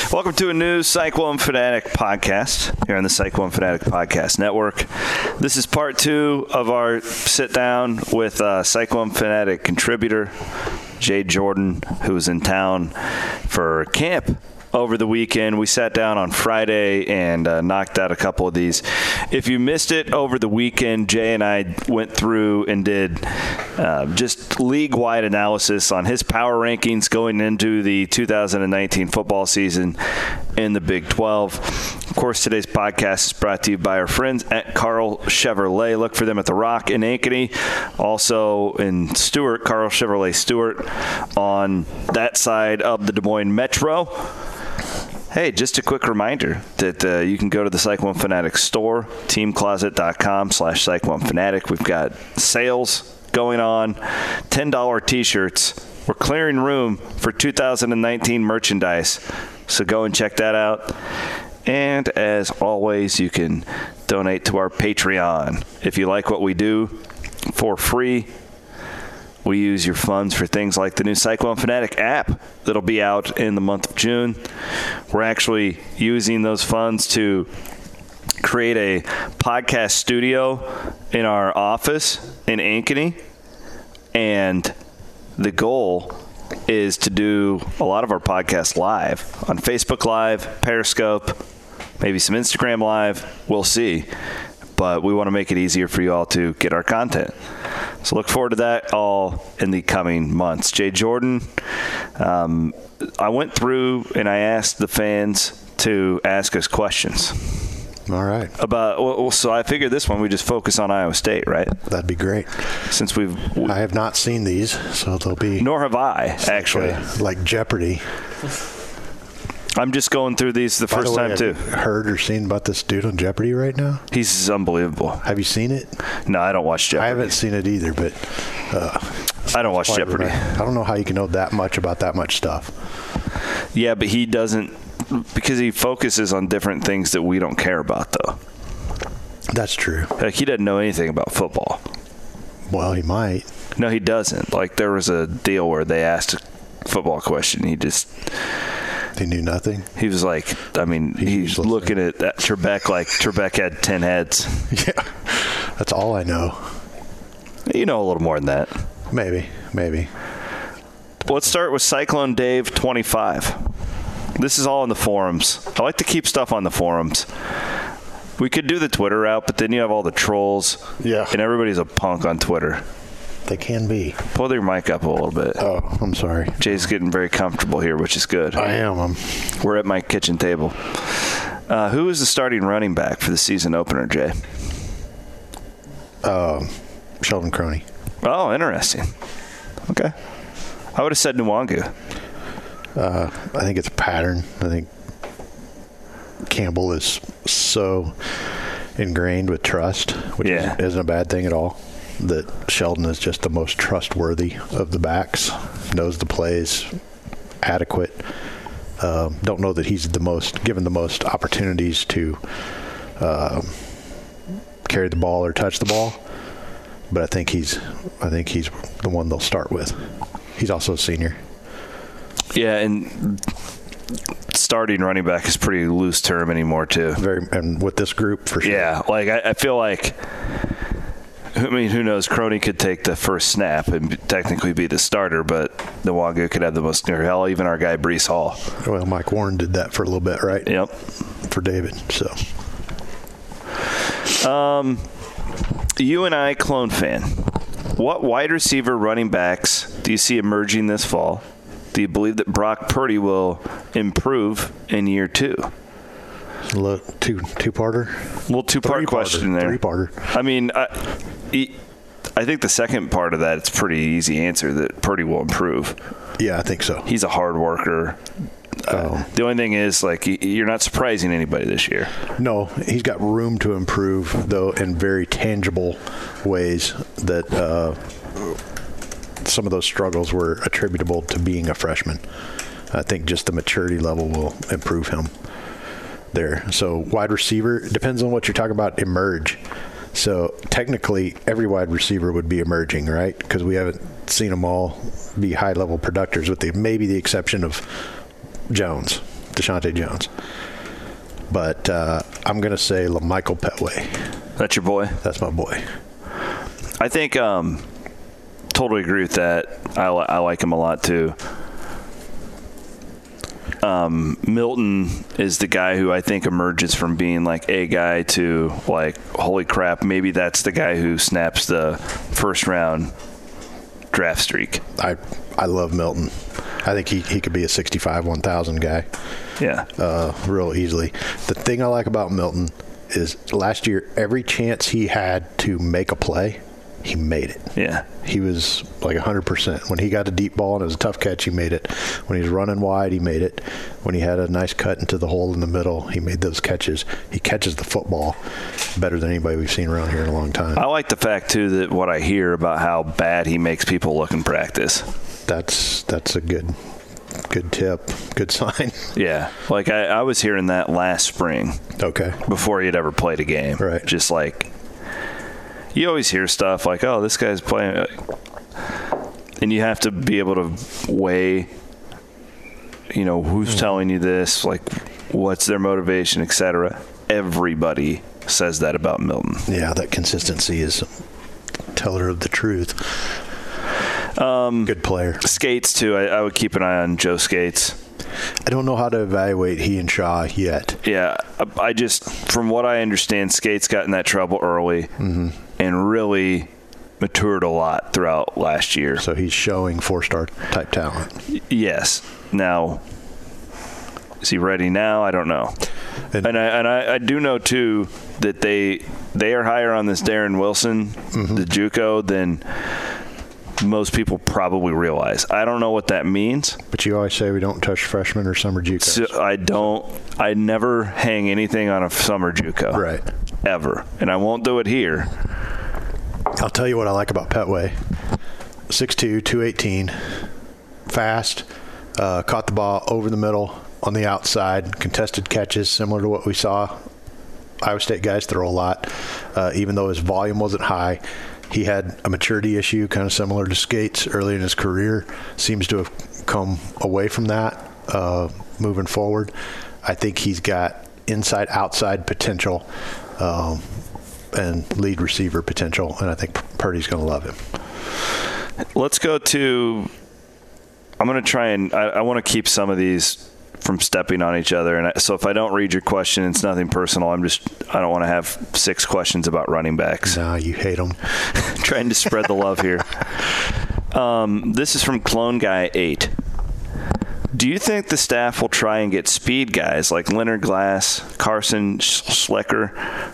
Welcome to a new Cyclone Fanatic podcast here on the Cyclone Fanatic Podcast Network. This is part 2 of our sit-down with Cyclone Fanatic contributor Jay Jordan, who was in town for camp over the weekend. We sat down on Friday and knocked out a couple of these. If you missed it over the weekend, Jay and I went through and did just league-wide analysis on his power rankings going into the 2019 football season in the Big 12. Of course, today's podcast is brought to you by our friends at Carl Chevrolet. Look for them at The Rock in Ankeny. Also in Stewart, Carl Chevrolet Stewart on that side of the Des Moines Metro. Hey, just a quick reminder that you can go to the Cyclone Fanatic store, teamcloset.com/CycloneFanatic. We've got sales going on, $10 T-shirts. We're clearing room for 2019 merchandise, so go and check that out. And as always, you can donate to our Patreon. If you like what we do for free, we use your funds for things like the new Cyclone Fanatic app that'll be out in the month of June. We're actually using those funds to create a podcast studio in our office in Ankeny. And the goal is to do a lot of our podcasts live on Facebook Live, Periscope, maybe some Instagram Live. We'll see. But we want to make it easier for you all to get our content. So look forward to that all in the coming months. Jay Jordan, I went through and I asked the fans to ask us questions. All right. So I figured this one we just focus on Iowa State, right? That'd be great. Since I have not seen these, so they'll be. Nor have I, actually. Like Jeopardy. I'm just going through these the first time, too. Have you heard or seen about this dude on Jeopardy right now? He's unbelievable. Have you seen it? No, I don't watch Jeopardy. I haven't seen it either, but... I don't watch Jeopardy. I don't know how you can know that much about that much stuff. Yeah, but he doesn't... Because he focuses on different things that we don't care about, though. That's true. Like, he doesn't know anything about football. Well, he might. No, he doesn't. Like, there was a deal where they asked a football question. He knew nothing? He was like, he's looking at that Trebek like Trebek had 10 heads. Yeah, that's all I know. You know a little more than that. Maybe. Let's start with Cyclone Dave 25. This is all in the forums. I like to keep stuff on the forums. We could do the Twitter route, but then you have all the trolls. Yeah. And everybody's a punk on Twitter. They can be. Pull your mic up a little bit. Oh, I'm sorry. Jay's getting very comfortable here, which is good. I am. We're at my kitchen table. Who is the starting running back for the season opener, Jay? Sheldon Croney. Oh, interesting. Okay. I would have said Nwangu. I think it's a pattern. I think Campbell is so ingrained with trust, which isn't a bad thing at all. That Sheldon is just the most trustworthy of the backs, knows the plays, adequate. Don't know that he's given the most opportunities to carry the ball or touch the ball, but I think he's the one they'll start with. He's also a senior. Yeah, and starting running back is a pretty loose term anymore too. And with this group for sure. Yeah, like I feel like. I mean, who knows? Croney could take the first snap and technically be the starter, but Nwangu could have the most near hell, even our guy Breece Hall. Well, Mike Warren did that for a little bit, right? Yep. For David, so. You and I, Clone fan, what wide receiver running backs do you see emerging this fall? Do you believe that Brock Purdy will improve in year 2? Look, two-parter? Well, two-part question there. Three-parter. I mean, I think the second part of that, it's a pretty easy answer that Purdy will improve. Yeah, I think so. He's a hard worker. The only thing is, like, you're not surprising anybody this year. No, he's got room to improve, though, in very tangible ways that some of those struggles were attributable to being a freshman. I think just the maturity level will improve him there. So wide receiver, depends on what you're talking about, emerge. So technically, every wide receiver would be emerging, right? Because we haven't seen them all be high-level producers, with maybe the exception of Jones. Deshaunte Jones. But I'm going to say LaMichael Petway. That's your boy? That's my boy. I think totally agree with that. I like him a lot too. Milton is the guy who I think emerges from being like a guy to like, holy crap, maybe that's the guy who snaps the first round draft streak. I love Milton. I think he could be a 65, 1,000 guy. Yeah. Real easily. The thing I like about Milton is last year, every chance he had to make a play, he made it. Yeah. He was like 100%. When he got a deep ball and it was a tough catch, he made it. When he was running wide, he made it. When he had a nice cut into the hole in the middle, he made those catches. He catches the football better than anybody we've seen around here in a long time. I like the fact, too, that what I hear about how bad he makes people look in practice. That's a good tip, good sign. Yeah. Like I was hearing that last spring. Okay. Before he had ever played a game. Right. Just like, you always hear stuff like, oh, this guy's playing. And you have to be able to weigh, who's telling you this, like what's their motivation, etc. Everybody says that about Milton. Yeah, that consistency is a teller of the truth. Good player. Skates, too. I would keep an eye on Joe Skates. I don't know how to evaluate he and Shaw yet. Yeah, I just, from what I understand, Skates got in that trouble early and really matured a lot throughout last year. So he's showing 4-star type talent. Yes. Now, is he ready now? I don't know. And I do know, too, that they are higher on this Darren Wilson, the JUCO, than most people probably realize. I don't know what that means. But you always say we don't touch freshmen or summer JUCOs. So I never hang anything on a summer JUCO. Right. Ever. And I won't do it here. I'll tell you what I like about Petway. 6'2", 218, fast, caught the ball over the middle on the outside, contested catches similar to what we saw Iowa State guys throw a lot, even though his volume wasn't high. He had a maturity issue, kind of similar to Skates early in his career. Seems to have come away from that moving forward. I think he's got inside-outside potential and lead receiver potential, and I think Purdy's going to love him. Let's go to – I'm going to try and – I want to keep some of these from stepping on each other. And so if I don't read your question, it's nothing personal. I don't want to have 6 questions about running backs. No, you hate them. Trying to spread the love here. This is from Clone Guy 8. Do you think the staff will try and get speed guys like Leonard Glass, Carson Schlecker,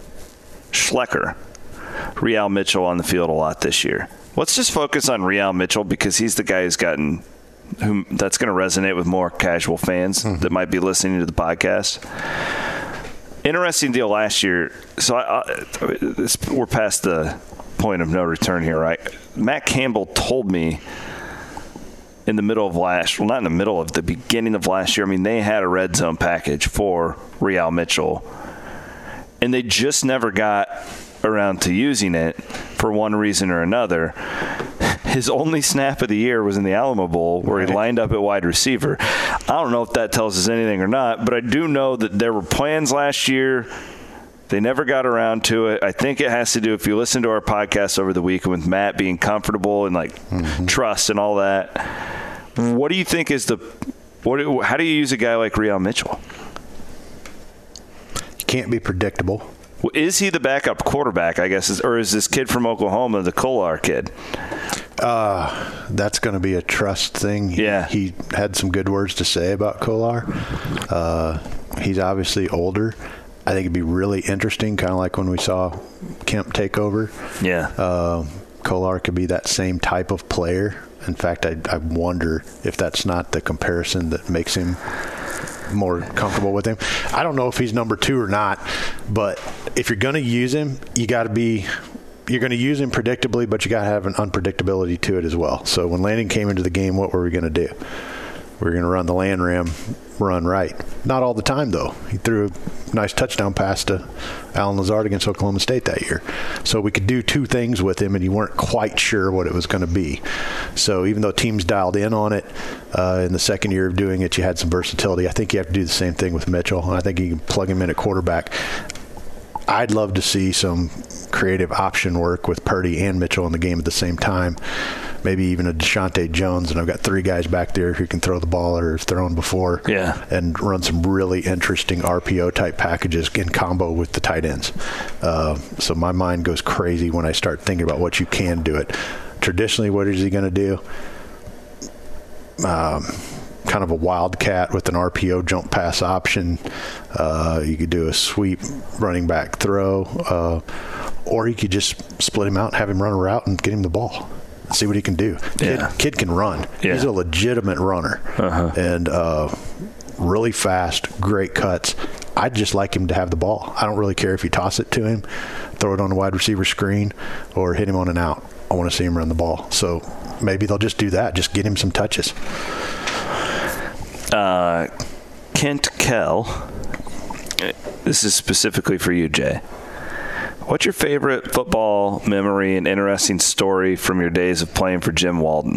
Real Mitchell on the field a lot this year? Let's just focus on Real Mitchell because he's the guy who's gotten – that's going to resonate with more casual fans that might be listening to the podcast. Interesting deal last year. So we're past the point of no return here, right? Matt Campbell told me in the middle of not in the middle of the beginning of last year. I mean, they had a red zone package for Real Mitchell, and they just never got around to using it for one reason or another. His only snap of the year was in the Alamo Bowl where he lined up at wide receiver. I don't know if that tells us anything or not, but I do know that there were plans last year. They never got around to it. I think it has to do, if you listen to our podcast over the weekend with Matt being comfortable and trust and all that. What do you think is how do you use a guy like Real Mitchell? You can't be predictable. Is he the backup quarterback, I guess, or is this kid from Oklahoma the Kolar kid? That's going to be a trust thing. Yeah. He had some good words to say about Kolar. He's obviously older. I think it'd be really interesting, kind of like when we saw Kemp take over. Yeah. Kolar could be that same type of player. In fact, I wonder if that's not the comparison that makes him more comfortable with him. I don't know if he's number 2 or not, but if you're going to use him, you're going to use him predictably, but you got to have an unpredictability to it as well. So when Landon came into the game, what were we going to do? we're going to run the land ram, run right. Not all the time, though. He threw a nice touchdown pass to Alan Lazard against Oklahoma State that year. So we could do two things with him, and you weren't quite sure what it was going to be. So even though teams dialed in on it in the second year of doing it, you had some versatility. I think you have to do the same thing with Mitchell, and I think you can plug him in at quarterback. I'd love to see some creative option work with Purdy and Mitchell in the game at the same time. Maybe even a Deshaunte Jones, and I've got three guys back there who can throw the ball or have thrown before, and run some really interesting RPO-type packages in combo with the tight ends. So my mind goes crazy when I start thinking about what you can do it. Traditionally, what is he going to do? Kind of a wildcat with an RPO jump pass option. You could do a sweep running back throw, or you could just split him out and have him run a route and get him the ball. See what he can do. Kid can run. Yeah. He's a legitimate runner, and really fast, great cuts. I'd just like him to have the ball. I don't really care if you toss it to him, throw it on a wide receiver screen, or hit him on an out. I want to see him run the ball. So maybe they'll just do that. Just get him some touches. Kent Kell, this is specifically for you, Jay. What's your favorite football memory and interesting story from your days of playing for Jim Walden?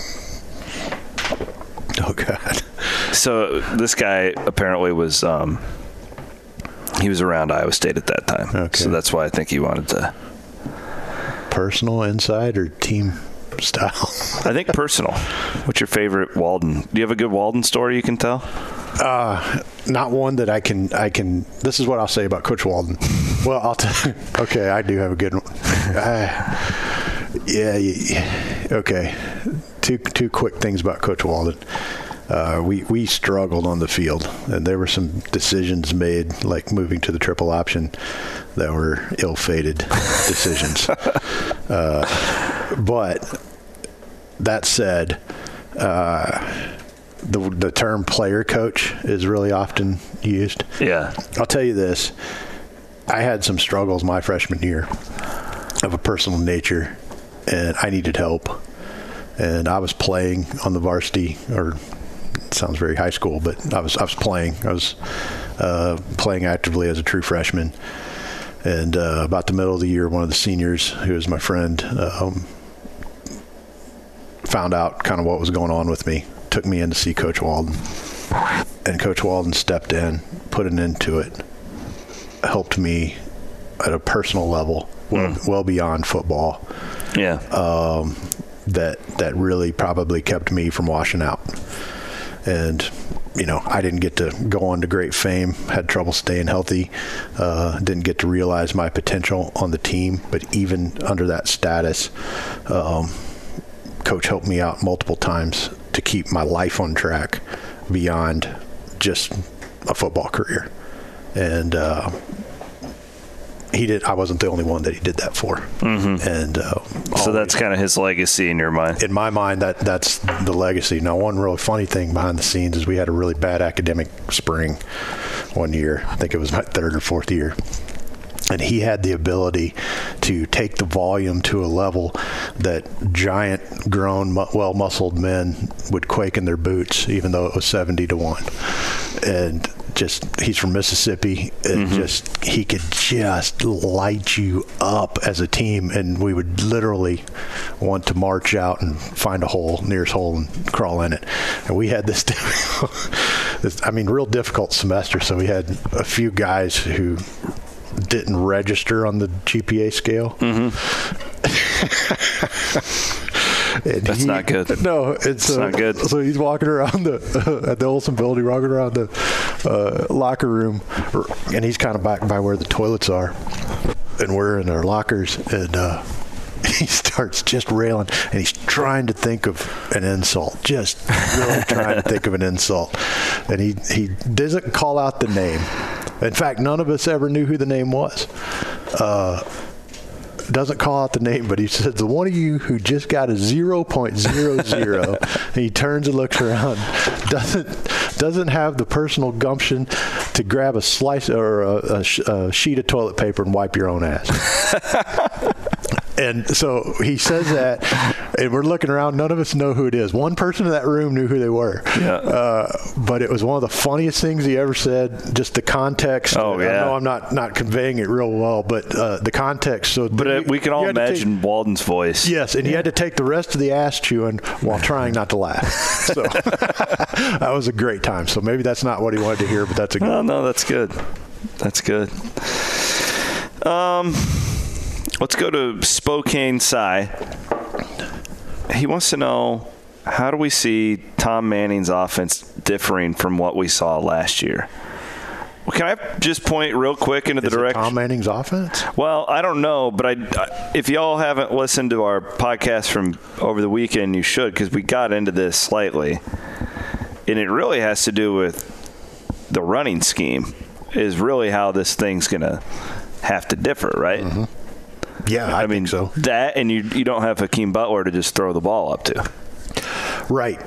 Oh, God. So this guy apparently was he was around Iowa State at that time. Okay. So that's why I think he wanted to. Personal insight or team style? I think personal. What's your favorite Walden? Do you have a good Walden story you can tell? Not one that I can. This is what I'll say about Coach Walden. Well, I'll tell. Okay, I do have a good one. Yeah. Okay. Two quick things about Coach Walden. We struggled on the field, and there were some decisions made, like moving to the triple option, that were ill-fated decisions. But that said, the term player coach is really often used. Yeah. I'll tell you this. I had some struggles my freshman year of a personal nature, and I needed help. And I was playing on the varsity, or it sounds very high school, but I was playing. I was playing actively as a true freshman. And about the middle of the year, one of the seniors, who was my friend, found out kind of what was going on with me, took me in to see Coach Walden. And Coach Walden stepped in, put an end to it, helped me at a personal level, well beyond football. Yeah. That really probably kept me from washing out. And, I didn't get to go on to great fame, had trouble staying healthy, didn't get to realize my potential on the team. But even under that status, Coach helped me out multiple times to keep my life on track beyond just a football career. And he did. I wasn't the only one that he did that for. Mm-hmm. And so that's kind of his legacy in your mind. In my mind, that's the legacy. Now, one really funny thing behind the scenes is we had a really bad academic spring one year. I think it was my third or fourth year. And he had the ability to take the volume to a level that giant, grown, well-muscled men would quake in their boots, even though it was 70-1. And he's from Mississippi, and he could just light you up as a team, and we would literally want to march out and find a hole, nearest hole, and crawl in it. And we had this real difficult semester, so we had a few guys who didn't register on the GPA scale. That's not good. No, it's not good. So he's walking around at the Olson building, walking around the locker room, and he's kind of back by where the toilets are, and we're in our lockers, and he starts just railing, and he's trying to think of an insult, just really trying to think of an insult, and he doesn't call out the name. In fact, none of us ever knew who the name was. Doesn't call out the name, but he says, the one of you who just got a 0.00, and he turns and looks around, doesn't have the personal gumption to grab a slice or a sheet of toilet paper and wipe your own ass. And so he says that, and we're looking around. None of us know who it is. One person in that room knew who they were. Yeah. But it was one of the funniest things he ever said. Just the context. Oh, yeah. I know I'm not conveying it real well, but the context. So, but we can all imagine Walden's voice. Yes, and he had to take the rest of the ass chewing while trying not to laugh. So that was a great time. So maybe that's not what he wanted to hear, but that's a good. Oh, no, that's good. That's good. Let's go to Spokane Cy. He wants to know, how do we see Tom Manning's offense differing from what we saw last year? Well, can I just point real quick into the direction? Tom Manning's offense? Well, I don't know, but if y'all haven't listened to our podcast from over the weekend, you should, because we got into this slightly. And it really has to do with the running scheme is really how this thing's going to have to differ, right? Mm-hmm. Yeah, I mean, think so. That, and you don't have Hakeem Butler to just throw the ball up to. Right.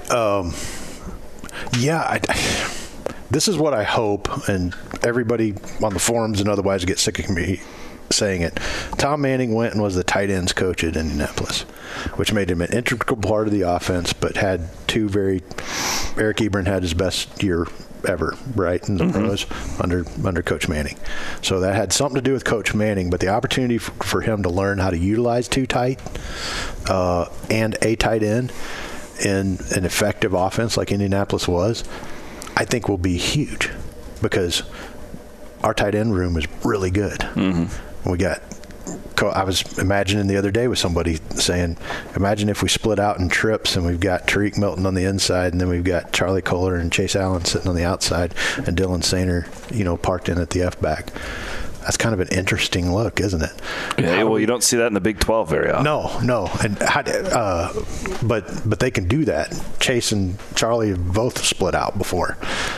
This is what I hope, and everybody on the forums and otherwise get sick of me saying it. Tom Manning went and was the tight ends coach at Indianapolis, which made him an integral part of the offense, but had Eric Ebron had his best year ever, right, in the pros under Coach Manning. So that had something to do with Coach Manning, but the opportunity for him to learn how to utilize two tight and a tight end in an effective offense like Indianapolis was, I think will be huge, because our tight end room is really good. Mm-hmm. We got, I was imagining the other day with somebody saying, imagine if we split out in trips and we've got Tariq Milton on the inside, and then we've got Charlie Kohler and Chase Allen sitting on the outside, and Dylan Sainer, parked in at the F-back. That's kind of an interesting look, isn't it? Yeah, well, you don't see that in the Big 12 very often. No. And but they can do that. Chase and Charlie have both split out before.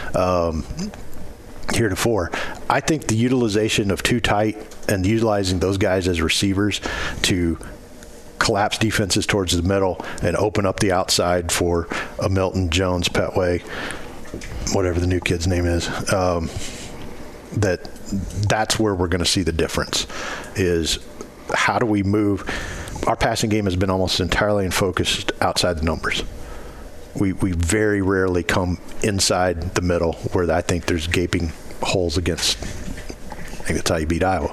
Heretofore, I think the utilization of two tight and utilizing those guys as receivers to collapse defenses towards the middle and open up the outside for a Milton, Jones, Petway, whatever the new kid's name is, that's where we're going to see the difference, is how do we move. Our passing game has been almost entirely focused outside the numbers. We very rarely come inside the middle, where I think there's gaping holes against. I think that's how you beat Iowa.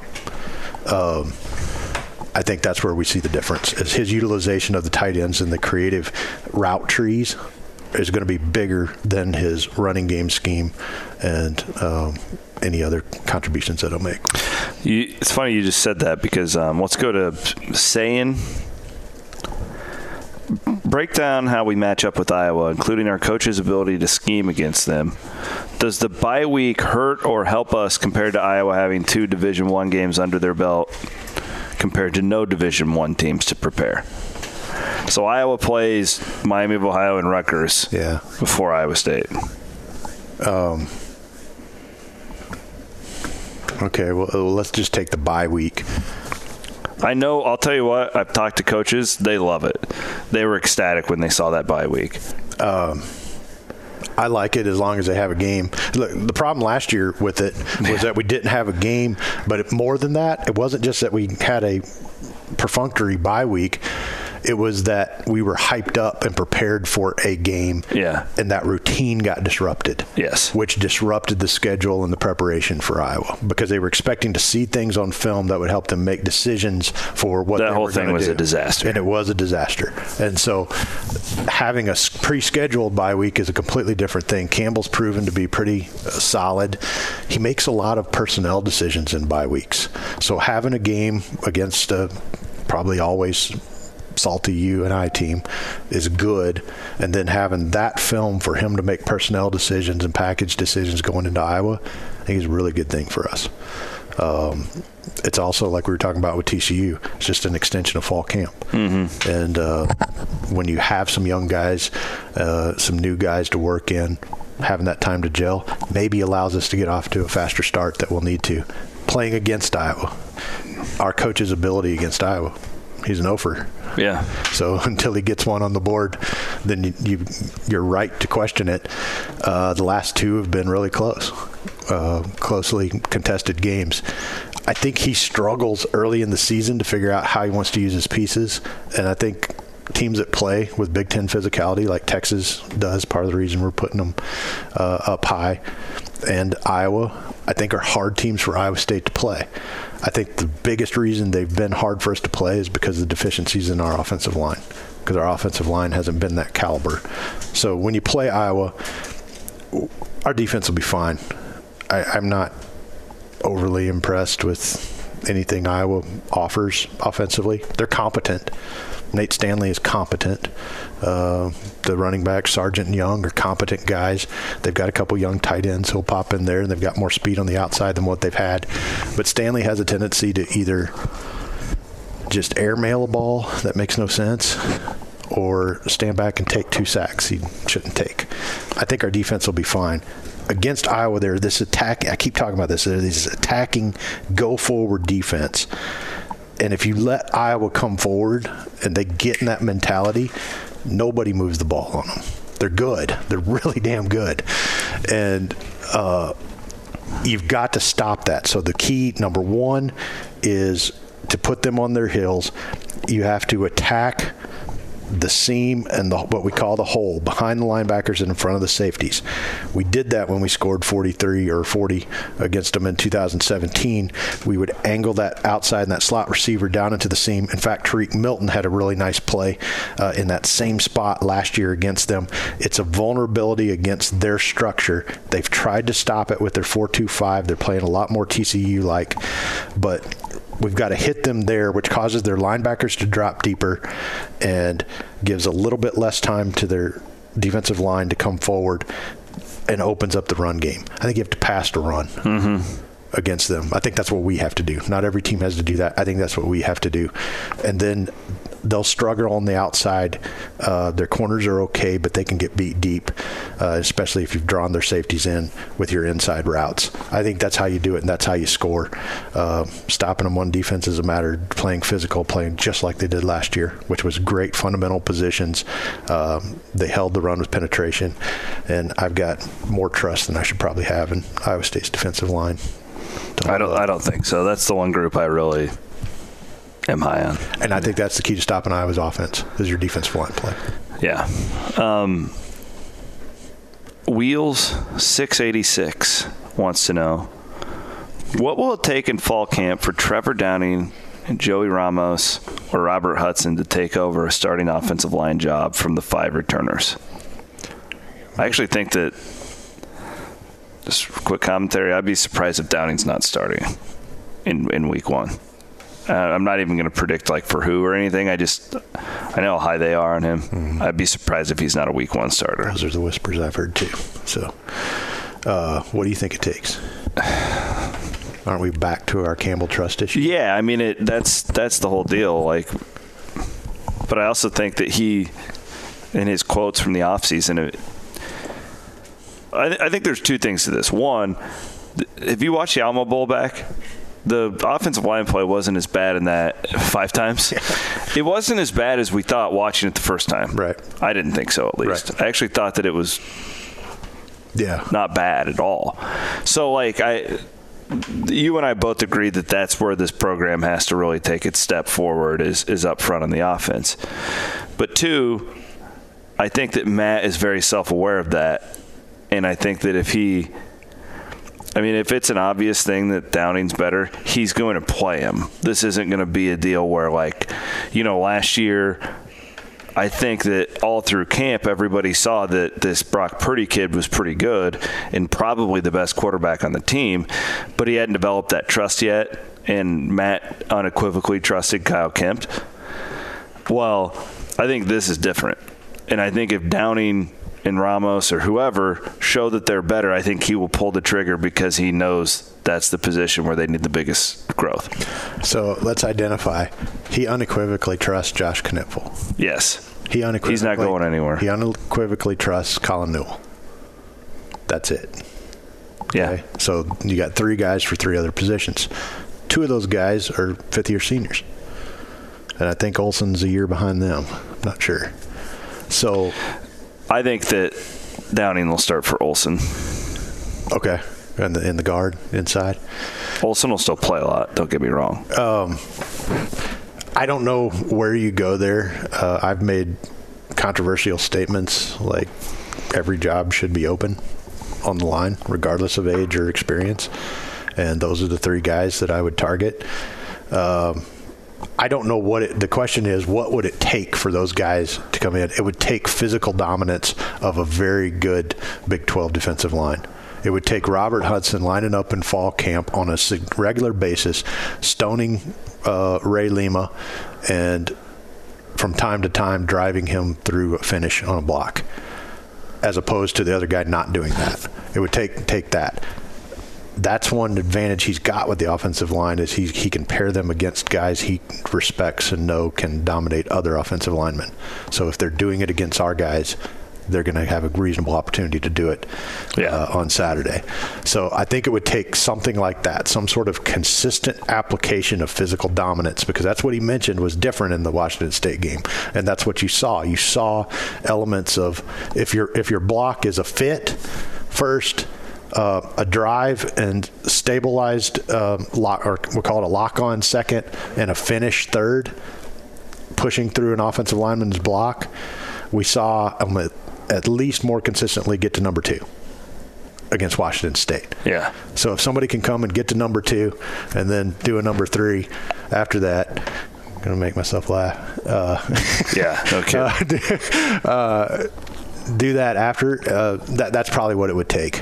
I think that's where we see the difference, is his utilization of the tight ends and the creative route trees is going to be bigger than his running game scheme and any other contributions that he'll make. It's funny you just said that, because let's go to Sayin. Break down how we match up with Iowa, including our coach's ability to scheme against them. Does the bye week hurt or help us compared to Iowa having 2 Division I games under their belt compared to no Division I teams to prepare? So Iowa plays Miami of Ohio and Rutgers before Iowa State. Okay, well, let's just take the bye week. I know, I'll tell you what, I've talked to coaches, they love it. They were ecstatic when they saw that bye week. I like it as long as they have a game. Look, the problem last year with it was that we didn't have a game, but more than that, it wasn't just that we had a perfunctory bye week. It was that we were hyped up and prepared for a game, and that routine got disrupted. Yes, which disrupted the schedule and the preparation for Iowa, because they were expecting to see things on film that would help them make decisions for what that they whole were going to do. thing was a disaster, and it was a disaster. And so, having a pre-scheduled bye week is a completely different thing. Campbell's proven to be pretty solid. He makes a lot of personnel decisions in bye weeks. So having a game against a probably always salty UNI team is good, and then having that film for him to make personnel decisions and package decisions going into Iowa, I think is a really good thing for us. It's also, like we were talking about with TCU, it's just an extension of fall camp. Mm-hmm. And when you have some young guys, some new guys to work in, having that time to gel maybe allows us to get off to a faster start that we'll need to. Playing against Iowa, our coach's ability against Iowa, he's an offer. Yeah. So until he gets one on the board, then you're right to question it. The last 2 have been really close, closely contested games. I think he struggles early in the season to figure out how he wants to use his pieces. And I think teams that play with Big Ten physicality, like Texas does, part of the reason we're putting them up high, and Iowa, I think are hard teams for Iowa State to play. I think the biggest reason they've been hard for us to play is because of the deficiencies in our offensive line, because our offensive line hasn't been that caliber. So when you play Iowa, our defense will be fine. I'm not overly impressed with anything Iowa offers offensively. They're competent. Nate Stanley is competent. The running back, Sargent and Young, are competent guys. They've got a couple young tight ends who'll pop in there, and they've got more speed on the outside than what they've had. But Stanley has a tendency to either just airmail a ball that makes no sense or stand back and take 2 sacks he shouldn't take. I think our defense will be fine. Against Iowa, they're this attack. I keep talking about this. They're this attacking, go-forward defense. And if you let Iowa come forward and they get in that mentality, nobody moves the ball on them. They're good. They're really damn good. And you've got to stop that. So the key, number one, is to put them on their heels. You have to attack the seam and what we call the hole behind the linebackers and in front of the safeties. We did that when we scored 43 or 40 against them in 2017. We would angle that outside and that slot receiver down into the seam. In fact, Tariq Milton had a really nice play in that same spot last year against them. It's a vulnerability against their structure. They've tried to stop it with their 4-2-5. They're playing a lot more TCU-like, but we've got to hit them there, which causes their linebackers to drop deeper and gives a little bit less time to their defensive line to come forward and opens up the run game. I think you have to pass to run against them. I think that's what we have to do. Not every team has to do that. I think that's what we have to do. And then they'll struggle on the outside. Their corners are okay, but they can get beat deep, especially if you've drawn their safeties in with your inside routes. I think that's how you do it, and that's how you score. Stopping them on defense is a matter of playing physical, playing just like they did last year, which was great fundamental positions. They held the run with penetration, and I've got more trust than I should probably have in Iowa State's defensive line. I don't think so. That's the one group I really am high on. And I think that's the key to stopping Iowa's offense is your defensive line play. Yeah. Wheels 686 wants to know, what will it take in fall camp for Trevor Downing and Joey Ramos or Robert Hudson to take over a starting offensive line job from the 5 returners? I actually think that, just quick commentary, I'd be surprised if Downing's not starting in week 1. I'm not even going to predict like for who or anything. I know how high they are on him. I'd be surprised if he's not a week 1 starter. Those are the whispers I've heard too. So what do you think it takes? Aren't we back to our Campbell trust issue? Yeah, I mean that's the whole deal. Like, but I also think that he, in his quotes from the offseason, I think there's 2 things to this. One, if you watch the Alamo Bowl back, the offensive line play wasn't as bad in that 5 times. It wasn't as bad as we thought watching it the first time. Right. I didn't think so, at least. Right. I actually thought that it was not bad at all. So, like, you and I both agree that that's where this program has to really take its step forward is up front on the offense. But 2, I think that Matt is very self-aware of that. And I think that if it's an obvious thing that Downing's better, he's going to play him. This isn't going to be a deal where, like, last year, I think that all through camp, everybody saw that this Brock Purdy kid was pretty good and probably the best quarterback on the team, but he hadn't developed that trust yet, and Matt unequivocally trusted Kyle Kemp. Well, I think this is different. And I think if Downing and Ramos or whoever show that they're better, I think he will pull the trigger because he knows that's the position where they need the biggest growth. So let's identify. He unequivocally trusts Josh Knipfel. Yes. He's not going anywhere. He unequivocally trusts Colin Newell. That's it. Yeah. Okay? So you got 3 guys for 3 other positions. 2 of those guys are 5th-year seniors. And I think Olson's a year behind them. I'm not sure. So I think that Downing will start for Olson. Okay. in the guard inside. Olsen will still play a lot. Don't get me wrong. I don't know where you go there. I've made controversial statements like every job should be open on the line, regardless of age or experience. And those are the three guys that I would target. I don't know the question is, what would it take for those guys to come in? It would take physical dominance of a very good Big 12 defensive line. It would take Robert Hudson lining up in fall camp on a regular basis, stoning Ray Lima, and from time to time driving him through a finish on a block, as opposed to the other guy not doing that. It would take that. That's one advantage he's got with the offensive line, is he can pair them against guys he respects and know can dominate other offensive linemen. So if they're doing it against our guys, they're going to have a reasonable opportunity to do it on Saturday. So I think it would take something like that, some sort of consistent application of physical dominance, because that's what he mentioned was different in the Washington State game. And that's what you saw. You saw elements of, if your block is a fit first, a drive and stabilized lock, or we'll call it a lock-on second, and a finish third, pushing through an offensive lineman's block, we saw at least more consistently get to number 2 against Washington State. Yeah. So if somebody can come and get to number 2 and then do a number 3 after that, I'm going to make myself laugh. Yeah, okay. Do that after, that's probably what it would take.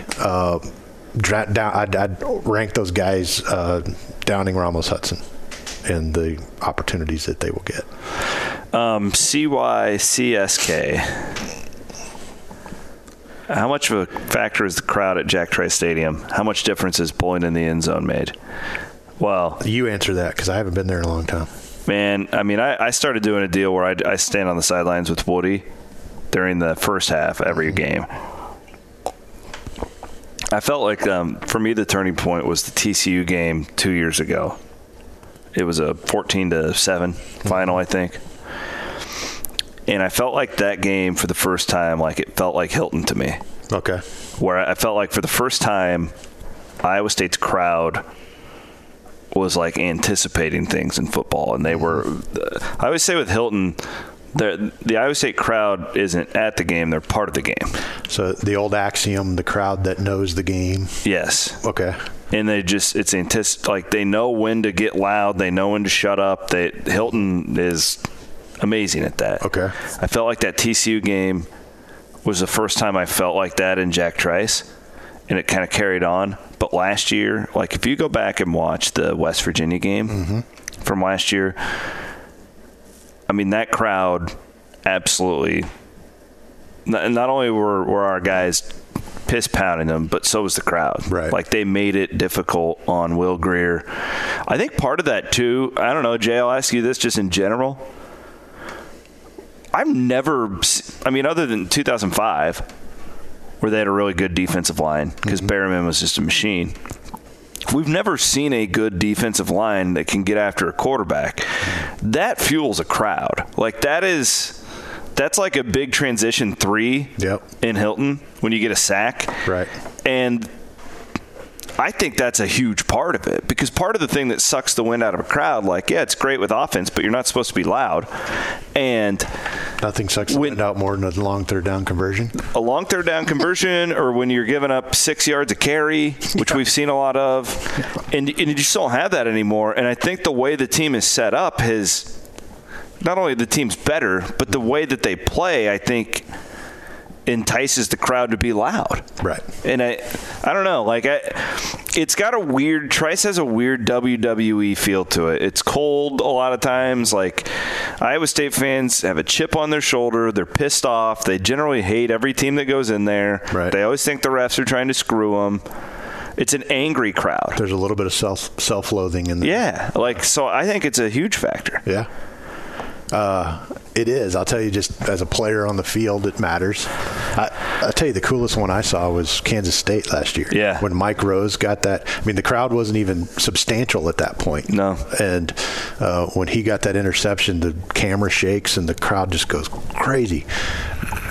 I'd rank those guys Downing, Ramos, Hudson, and the opportunities that they will get. CYCSK. How much of a factor is the crowd at Jack Trice Stadium? How much difference has pulling in the end zone made? Well, you answer that, because I haven't been there in a long time. Man, I mean, I started doing a deal where I stand on the sidelines with Woody during the first half every game. I felt like, for me, the turning point was the TCU game 2 years ago. It was a 14-7 final, I think. And I felt like that game, for the first time, like it felt like Hilton to me. Okay. Where I felt like for the first time, Iowa State's crowd was like anticipating things in football. And they were, I always say with Hilton, the Iowa State crowd isn't at the game, they're part of the game. So the old axiom, the crowd that knows the game. Yes. Okay. And they just, like they know when to get loud, they know when to shut up. Hilton is amazing at that. Okay. I felt like that TCU game was the first time I felt like that in Jack Trice, and it kind of carried on. But last year, like if you go back and watch the West Virginia game from last year, I mean, that crowd absolutely, not only were our guys piss pounding them, but so was the crowd. Right. Like they made it difficult on Will Grier. I think part of that too, I don't know, Jay, I'll ask you this just in general. I've never, I mean, other than 2005, where they had a really good defensive line, because Berryman was just a machine. We've never seen a good defensive line that can get after a quarterback. That fuels a crowd. Like that's like a big transition 3 in Hilton when you get a sack. Right. And I think that's a huge part of it, because part of the thing that sucks the wind out of a crowd, like, yeah, it's great with offense, but you're not supposed to be loud. And nothing sucks the wind out more than a long third down conversion. A long third down conversion, or when you're giving up 6 yards a carry, which we've seen a lot of. And you just don't have that anymore. And I think the way the team is set up has, not only the team's better, but the way that they play, I think, entices the crowd to be loud. Right. And I don't know, like it's got a weird, Trice has a weird WWE feel to it. It's cold a lot of times. Like Iowa State fans have a chip on their shoulder. They're pissed off. They generally hate every team that goes in there. Right. They always think the refs are trying to screw them. It's an angry crowd. There's a little bit of self-loathing in there. Yeah. Like, so I think it's a huge factor. Yeah. It is. I'll tell you, just as a player on the field, it matters. I'll tell you, the coolest one I saw was Kansas State last year. Yeah. When Mike Rose got that. I mean, the crowd wasn't even substantial at that point. No. And when he got that interception, the camera shakes and the crowd just goes crazy.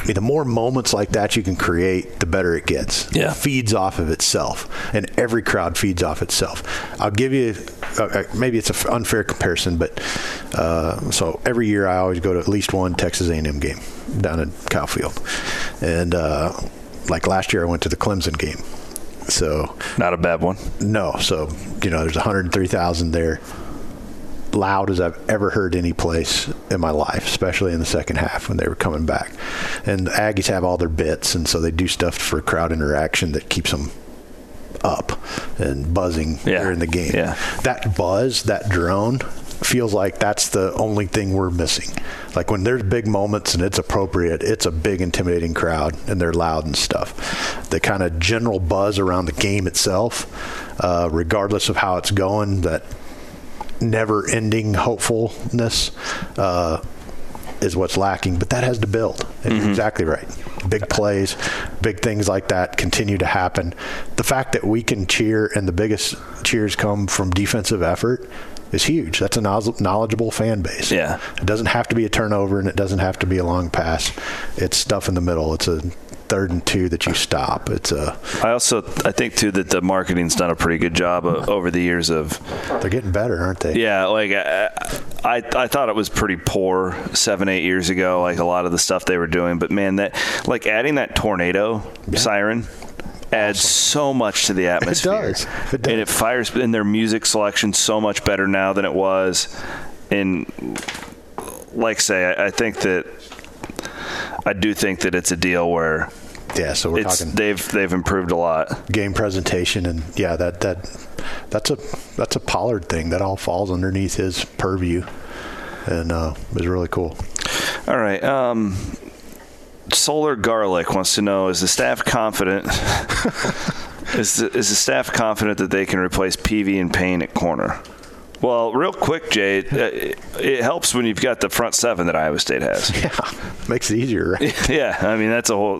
the more moments like that you can create, the better it gets. Yeah. It feeds off of itself, and every crowd feeds off itself. I'll give you, maybe it's an unfair comparison, but so every year I always go to at least one Texas A&M game down in Kyle Field. And like last year I went to the Clemson game. So not a bad one. No. So, there's 103,000 there. Loud as I've ever heard any place in my life, especially in the second half when they were coming back. And the Aggies have all their bits, and so they do stuff for crowd interaction that keeps them up and buzzing during the game. Yeah. That buzz, that drone, feels like that's the only thing we're missing. Like when there's big moments and it's appropriate, it's a big intimidating crowd and they're loud and stuff. The kind of general buzz around the game itself, regardless of how it's going, that never-ending hopefulness is what's lacking, but that has to build. And you're exactly right. Big plays, big things like that continue to happen. The fact that we can cheer and the biggest cheers come from defensive effort is huge. That's a knowledgeable fan base. Yeah. It doesn't have to be a turnover, and it doesn't have to be a long pass. It's stuff in the middle. It's a 3rd and 2 that you stop. I think too that the marketing's done a pretty good job over the years of. They're getting better, aren't they? Yeah, like I thought it was pretty poor 7-8 years ago, like a lot of the stuff they were doing. But man, that like adding that tornado siren adds so much to the atmosphere. It does. And it fires in their music selection so much better now than it was. And like say, I do think that it's a deal where so we're talking they've improved a lot. Game presentation, and that's a Pollard thing that all falls underneath his purview, and is really cool. All right, Solar Garlic wants to know: is the staff confident? is the staff confident that they can replace Peavy and Payne at corner? Well, real quick, Jay, it helps when you've got the front 7 that Iowa State has. Yeah, makes it easier, right? Yeah, I mean, that's a whole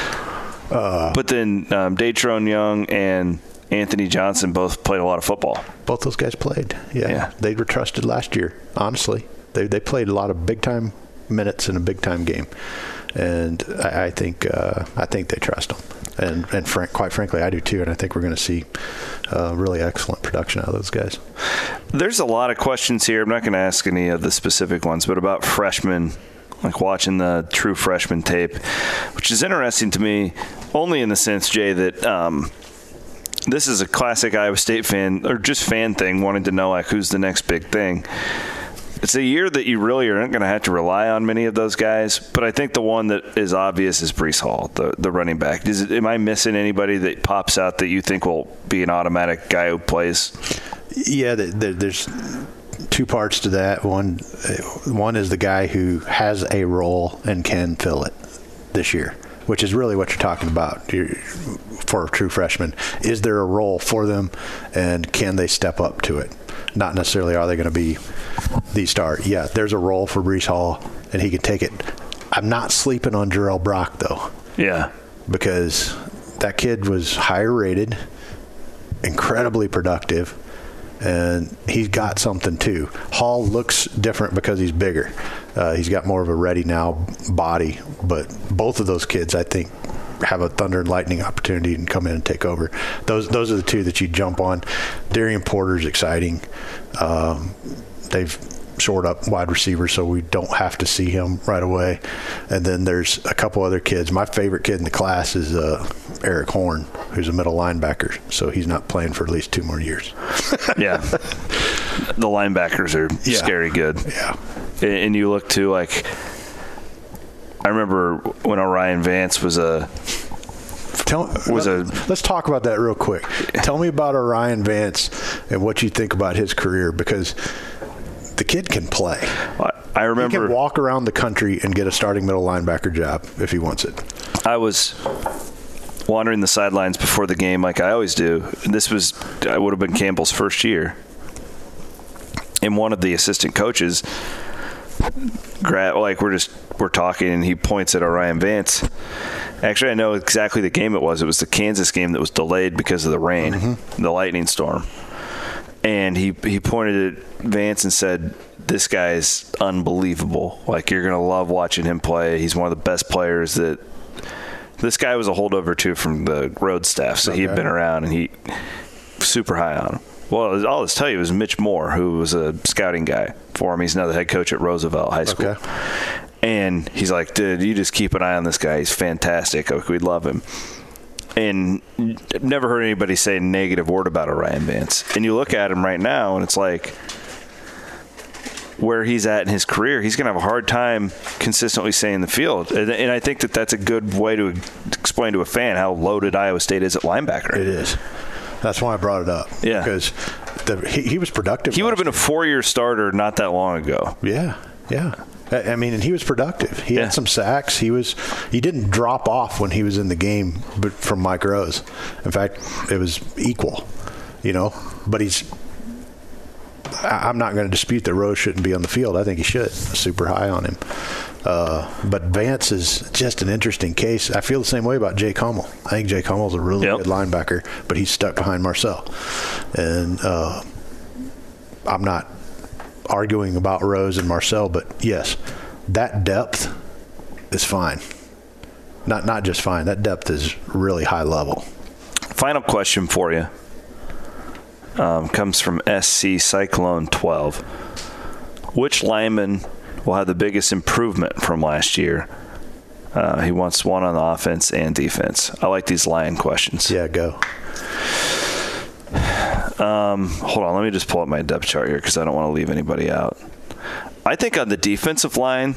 but then Datrone Young and Anthony Johnson both played a lot of football. Both those guys played. Yeah. They were trusted last year, honestly. They played a lot of big-time minutes in a big-time game. And I think they trust them. And quite frankly, I do too. And I think we're going to see really excellent production out of those guys. There's a lot of questions here. I'm not going to ask any of the specific ones, but about freshmen, like watching the true freshman tape, which is interesting to me only in the sense, Jay, that this is a classic Iowa State fan or just fan thing, wanting to know like who's the next big thing. It's a year that you really aren't going to have to rely on many of those guys, but I think the one that is obvious is Breece Hall, the running back. Am I missing anybody that pops out that you think will be an automatic guy who plays? Yeah, there's 2 parts to that. One is the guy who has a role and can fill it this year, which is really what you're talking about for a true freshman. Is there a role for them, and can they step up to it? Not necessarily are they going to be the star. Yeah, there's a role for Breece Hall, and he can take it. I'm not sleeping on Jarrell Brock, though. Yeah. Because that kid was higher rated, incredibly productive, and he's got something too. Hall looks different because he's bigger. He's got more of a ready now body, but both of those kids, I think, have a thunder and lightning opportunity and come in and take over. Those are the 2 that you jump on. Darian Porter's exciting. They've shored up wide receivers, so we don't have to see him right away. And then there's a couple other kids. My favorite kid in the class is Eric Horn, who's a middle linebacker, so he's not playing for at least 2 more years. Yeah. The linebackers are scary good. Yeah. And you look to, like, I remember when Orion Vance was let's talk about that real quick. Tell me about Orion Vance and what you think about his career, because the kid can play. I remember he can walk around the country and get a starting middle linebacker job if he wants it. I was wandering the sidelines before the game like I always do. I would have been Campbell's first year. And one of the assistant coaches, we're talking, and he points at Orion Vance. Actually, I know exactly the game it was. It was the Kansas game that was delayed because of the rain, the lightning storm. And he pointed at Vance and said, this guy's unbelievable. Like, you're going to love watching him play. He's one of the best players that – this guy was a holdover, too, from the road staff, so he'd been around, and he super high on him. Well, I'll just tell you, it was Mitch Moore, who was a scouting guy for him. He's now the head coach at Roosevelt High School. Okay. And he's like, dude, you just keep an eye on this guy. He's fantastic. Like, we'd love him. And I've never heard anybody say a negative word about Orion Vance. And you look at him right now, and it's like where he's at in his career, he's going to have a hard time consistently staying in the field. And I think that that's a good way to explain to a fan how loaded Iowa State is at linebacker. It is. That's why I brought it up. Yeah. Because he was productive. He would have been a 4-year starter not that long ago. Yeah, yeah. I mean, and he was productive. He had some sacks. He didn't drop off when he was in the game from Mike Rose. In fact, it was equal, But I'm not going to dispute that Rose shouldn't be on the field. I think he should. Super high on him. But Vance is just an interesting case. I feel the same way about Jake Hummel. I think Jake Hummel's a really good linebacker, but he's stuck behind Marcel. And I'm not arguing about Rose and Marcel, but yes, that depth is fine. Not just fine. That depth is really high level. Final question for you. Comes from SC Cyclone 12. Which lineman will have the biggest improvement from last year? He wants one on the offense and defense. I like these line questions. Yeah, go. Hold on, let me just pull up my depth chart here because I don't want to leave anybody out. I think on the defensive line,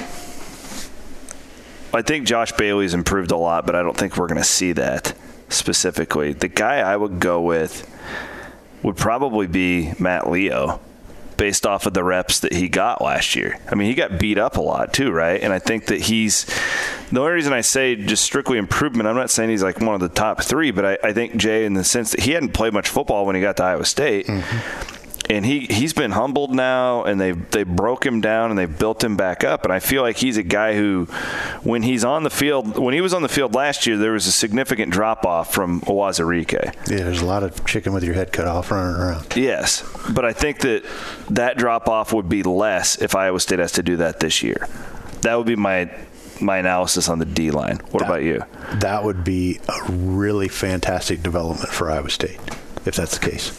I think Josh Bailey's improved a lot, but I don't think we're going to see that specifically. The guy I would go with would probably be Matt Leo, based off of the reps that he got last year. I mean, he got beat up a lot too, right? And I think that the only reason I say just strictly improvement, I'm not saying he's like one of the top 3, but I think Jay, in the sense that he hadn't played much football when he got to Iowa State. Mm-hmm. And he's been humbled now, and they broke him down and they built him back up. And I feel like he's a guy who, when he was on the field last year, there was a significant drop off from Owazurike. Yeah, there's a lot of chicken with your head cut off running around. Yes, but I think that drop off would be less if Iowa State has to do that this year. That would be my analysis on the D line. What about you? That would be a really fantastic development for Iowa State, if that's the case.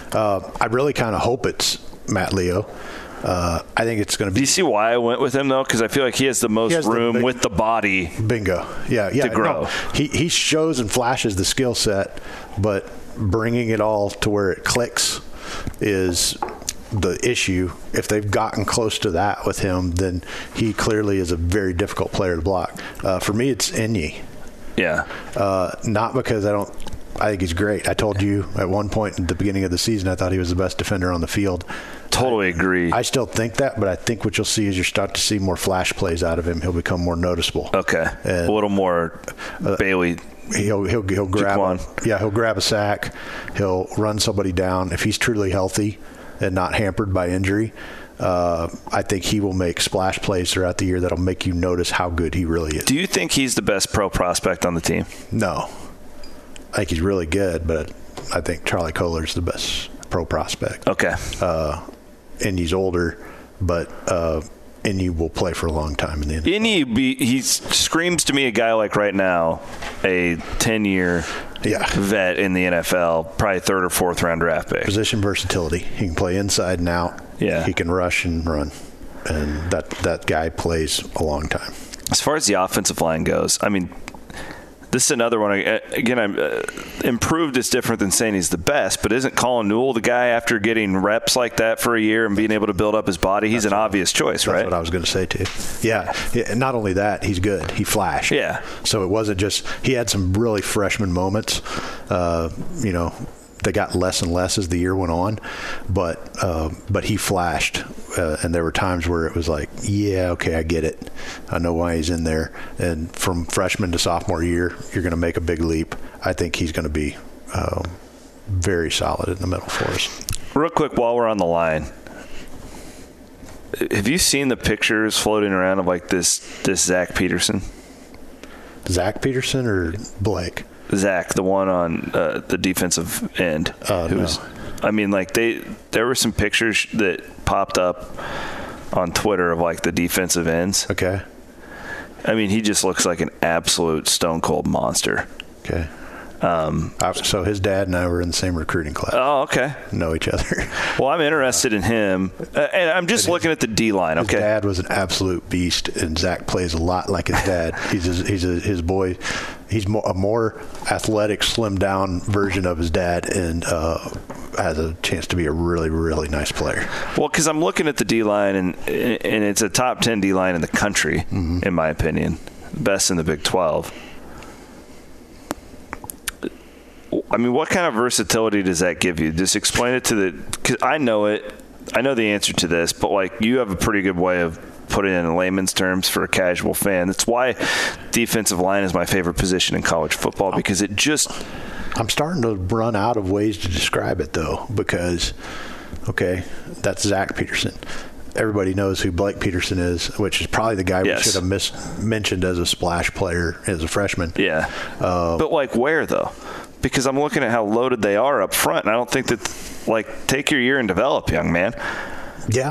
I really kind of hope it's Matt Leo. I think it's going to be. Do you see why I went with him, though? Because I feel like he has the most room with the body. Bingo. Yeah. To grow. No, he shows and flashes the skill set, but bringing it all to where it clicks is the issue. If they've gotten close to that with him, then he clearly is a very difficult player to block. For me, it's Enyi. Yeah. Not because I think he's great. I told you at one point at the beginning of the season I thought he was the best defender on the field. Totally agree. I still think that, but I think what you'll see is you start to see more flash plays out of him. He'll become more noticeable. Okay. And a little more Bailey. He'll grab he'll grab a sack. He'll run somebody down. If he's truly healthy and not hampered by injury, I think he will make splash plays throughout the year that'll make you notice how good he really is. Do you think he's the best pro prospect on the team? No. I think he's really good, but I think Charlie Kohler's the best pro prospect. Okay. And he's older, but Enyi will play for a long time in the NFL. He screams to me a guy like right now, a 10-year vet in the NFL, probably 3rd or 4th round draft pick. Position versatility. He can play inside and out. Yeah. He can rush and run. And that guy plays a long time. As far as the offensive line goes, I mean, this is another one. Again, improved is different than saying he's the best, but isn't Colin Newell the guy after getting reps like that for a year and being able to build up his body? He's an obvious choice, right? That's what I was going to say, too. Yeah. Not only that, he's good. He flashed. Yeah. So it wasn't just – he had some really freshman moments, they got less and less as the year went on, but he flashed, and there were times where it was like, yeah, okay, I get it. I know why he's in there. And from freshman to sophomore year, you're going to make a big leap. I think he's going to be very solid in the middle for us. Real quick, while we're on the line, have you seen the pictures floating around of like this Zach Peterson? Zach Peterson or Blake? Zach, the one on the defensive end. No. I mean, like there were some pictures that popped up on Twitter of like the defensive ends. Okay. I mean, he just looks like an absolute stone cold monster. Okay. So his dad and I were in the same recruiting class. Oh, okay. Know each other. Well, I'm interested in him, and I'm just looking at the D-line. Okay. His dad was an absolute beast, and Zach plays a lot like his dad. His boy. He's a more athletic, slimmed down version of his dad, and has a chance to be a really, really nice player. Well, because I'm looking at the D-line, and it's a top 10 D-line in the country, in my opinion, best in the Big 12. I mean, what kind of versatility does that give you? Just explain it to because I know it. I know the answer to this, but like you have a pretty good way of putting it in layman's terms for a casual fan. That's why defensive line is my favorite position in college football, because it just... I'm starting to run out of ways to describe it, though, because, okay, that's Zach Peterson. Everybody knows who Blake Peterson is, which is probably the guy we should have mentioned as a splash player as a freshman. Yeah. But, like, where, though? Because I'm looking at how loaded they are up front, and I don't think that, like, take your year and develop, young man. Yeah.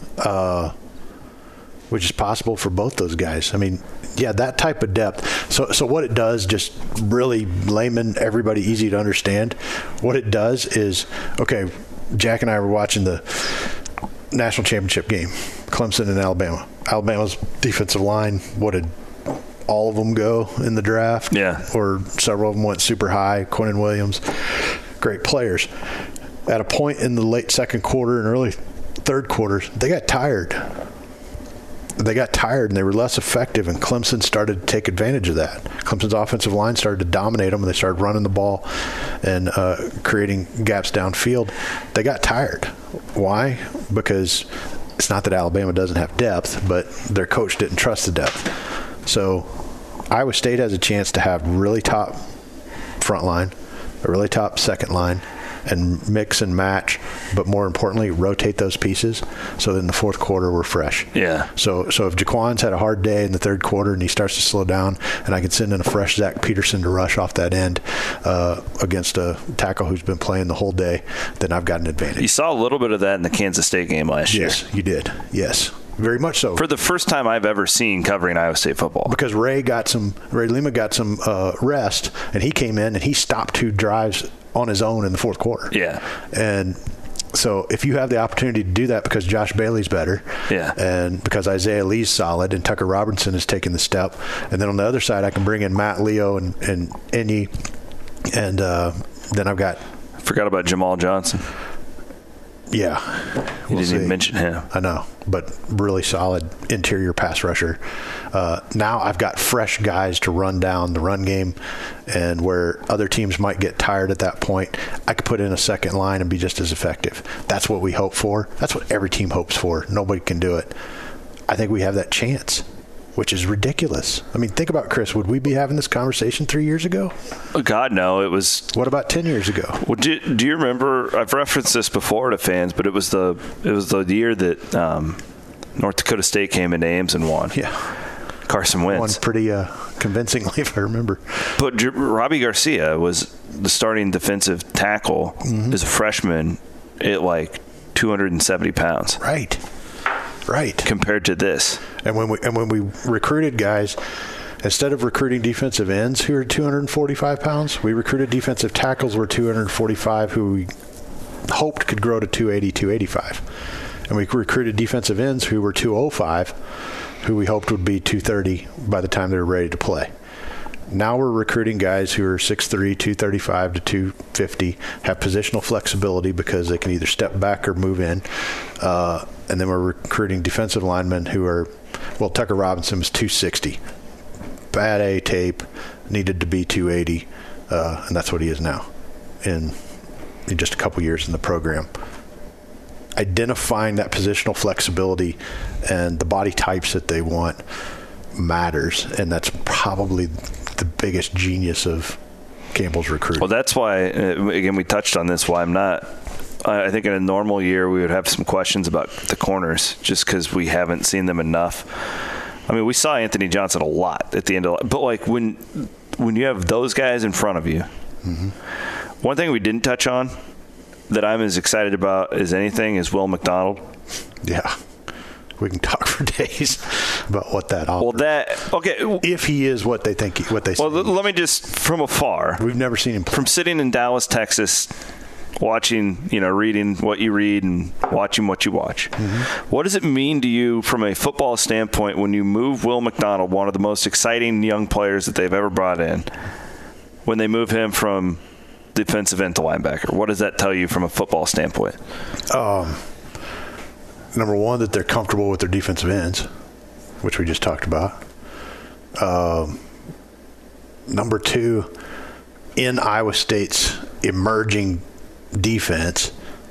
Which is possible for both those guys. I mean, yeah, that type of depth. So what it does, just really layman, everybody easy to understand, what it does is, okay, Jack and I were watching the national championship game, Clemson and Alabama. Alabama's defensive line, what did all of them go in the draft? Yeah. Or several of them went super high. Quinnen Williams, great players. At a point in the late second quarter and early third quarters, they got tired. And they were less effective, and Clemson started to take advantage of that. Clemson's offensive line started to dominate them, and they started running the ball and creating gaps downfield. They got tired. Why? Because it's not that Alabama doesn't have depth, but their coach didn't trust the depth. So Iowa State has a chance to have really top front line, a really top second line, and mix and match, but more importantly, rotate those pieces so that in the fourth quarter we're fresh. Yeah. So if Jaquan's had a hard day in the third quarter and he starts to slow down, and I can send in a fresh Zach Peterson to rush off that end against a tackle who's been playing the whole day, then I've got an advantage. You saw a little bit of that in the Kansas State game last year. Yes, you did. Yes. Very much so. For the first time I've ever seen covering Iowa State football. Because Ray Lima got some rest, and he came in and he stopped 2 drives on his own in the fourth quarter. Yeah. And so if you have the opportunity to do that because Josh Bailey's better, yeah, and because Isaiah Lee's solid and Tucker Robinson has taken the step, and then on the other side I can bring in Matt Leo and Enyi, and then I've got... Forgot about Jamal Johnson. Yeah. You didn't even mention him. I know, but really solid interior pass rusher. Now I've got fresh guys to run down the run game, and where other teams might get tired at that point, I could put in a second line and be just as effective. That's what we hope for. That's what every team hopes for. Nobody can do it. I think we have that chance, which is ridiculous. I mean, think about, Chris, would we be having this conversation 3 years ago? Oh, God, no. It was... What about 10 years ago? Well, do you remember, I've referenced this before to fans, but it was the year that North Dakota State came into Ames and won. Yeah. Carson Wentz. Won pretty convincingly, if I remember. But Robbie Garcia was the starting defensive tackle as a freshman at like 270 pounds. Right. Compared to this. And when we recruited guys, instead of recruiting defensive ends who are 245 pounds, we recruited defensive tackles who were 245 who we hoped could grow to 280, 285. And we recruited defensive ends who were 205 who we hoped would be 230 by the time they were ready to play. Now we're recruiting guys who are 6'3", 235 to 250, have positional flexibility because they can either step back or move in. And then we're recruiting defensive linemen who are, well, Tucker Robinson was 260. Bad A tape, needed to be 280, and that's what he is now in just a couple years in the program. Identifying that positional flexibility and the body types that they want matters, and that's probably the biggest genius of Campbell's recruiting. Well, that's why, again, we touched on this, why I'm not... I think in a normal year we would have some questions about the corners just because we haven't seen them enough. I mean, we saw Anthony Johnson a lot at the end of – but, like, when you have those guys in front of you, one thing we didn't touch on, that I'm as excited about as anything is Will McDonald. Yeah. We can talk for days about what that offers. Well, if he is what they think, what they say. Well, let me just, from afar. We've never seen him play. From sitting in Dallas, Texas, watching, reading what you read and watching what you watch. Mm-hmm. What does it mean to you from a football standpoint when you move Will McDonald, one of the most exciting young players that they've ever brought in, when they move him from defensive end to linebacker? What does that tell you from a football standpoint? Number one, that they're comfortable with their defensive ends, which we just talked about. Number two, in Iowa State's emerging defense,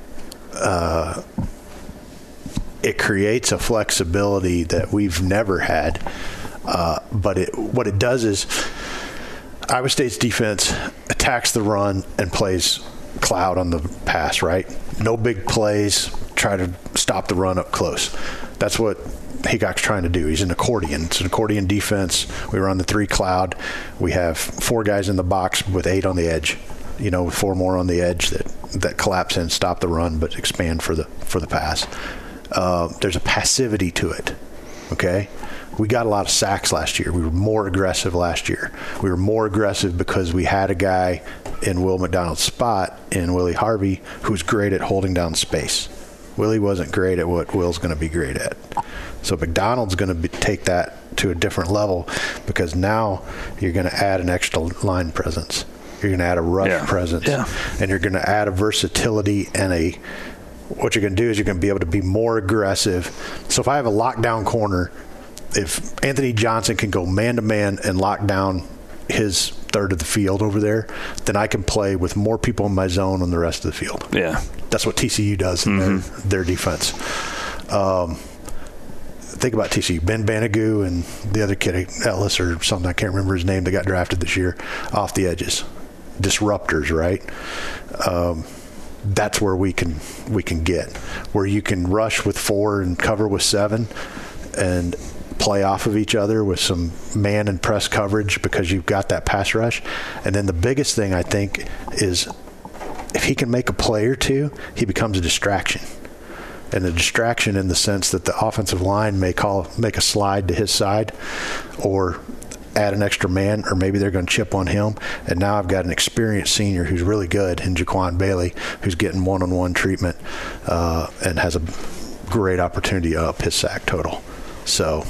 it creates a flexibility that we've never had. But what it does is Iowa State's defense attacks the run and plays cloud on the pass, right? No big plays, try to stop the run up close. That's what Heacock's trying to do. He's an accordion. It's an accordion defense. We run the 3 cloud. We have 4 guys in the box with 8 on the edge, with 4 more on the edge that collapse and stop the run but expand for the pass. There's a passivity to it, okay? We got a lot of sacks last year. We were more aggressive last year. We were more aggressive because we had a guy in Will McDonald's spot in Willie Harvey who's great at holding down space. Willie wasn't great at what Will's going to be great at. So McDonald's going to take that to a different level because now you're going to add an extra line presence. You're going to add a rush presence. Yeah. And you're going to add a versatility and what you're going to do is you're going to be able to be more aggressive. So if I have a lockdown corner, if Anthony Johnson can go man-to-man and lock down his third of the field over there, then I can play with more people in my zone on the rest of the field. Yeah. That's what TCU does in their defense. Think about TCU. Ben Banigou and the other kid, Ellis or something, I can't remember his name, that got drafted this year, off the edges. Disruptors, right? That's where we can get. Where you can rush with 4 and cover with 7 and play off of each other with some man and press coverage because you've got that pass rush. And then the biggest thing, I think, is if he can make a play or two, he becomes a distraction. And a distraction in the sense that the offensive line make a slide to his side or add an extra man, or maybe they're going to chip on him. And now I've got an experienced senior who's really good in Jaquan Bailey, who's getting one-on-one treatment and has a great opportunity to up his sack total. So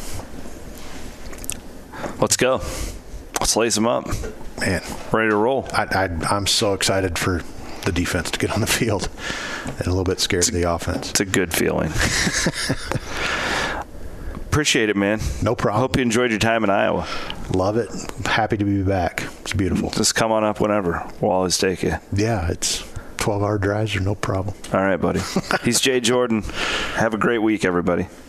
let's go. Let's lace them up. Man. Ready to roll. I'm so excited for the defense to get on the field and a little bit scared of the offense. It's a good feeling. Appreciate it, man. No problem. Hope you enjoyed your time in Iowa. Love it. Happy to be back. It's beautiful. Just come on up whenever. We'll always take you. Yeah, it's 12-hour drives are no problem. All right, buddy. He's Jay Jordan. Have a great week, everybody.